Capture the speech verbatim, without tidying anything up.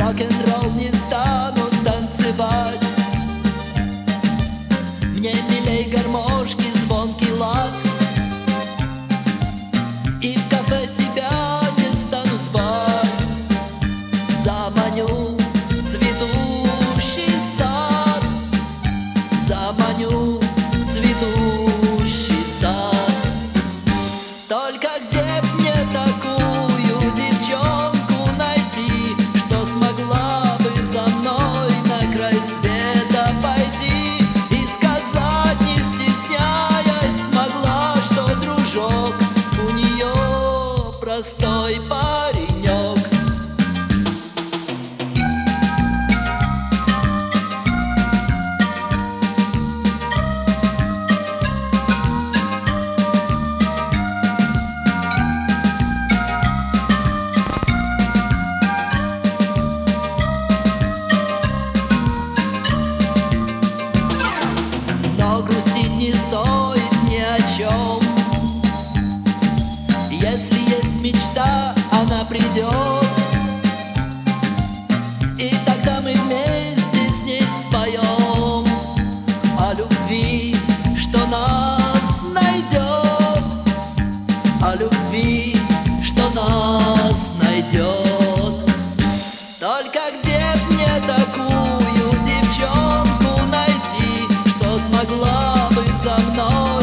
рок-н-ролл не стану танцевать. Мне милей гармошки, звонкий лад. И в кафе тебя не стану звать. Заманю в цветущий сад, заманю в цветущий сад. Только где б мне такую девчонку найти, что смогла бы за мной на край света пойти и сказать, не стесняясь, смогла, что дружок у нее простой паренек. Но грустить не стоит ни о чем. Если есть мечта, она придет, и тогда мы вместе с ней споем о любви, что нас найдет, о любви, что нас найдет. Только где б мне такую девчонку найти, что смогла бы за мной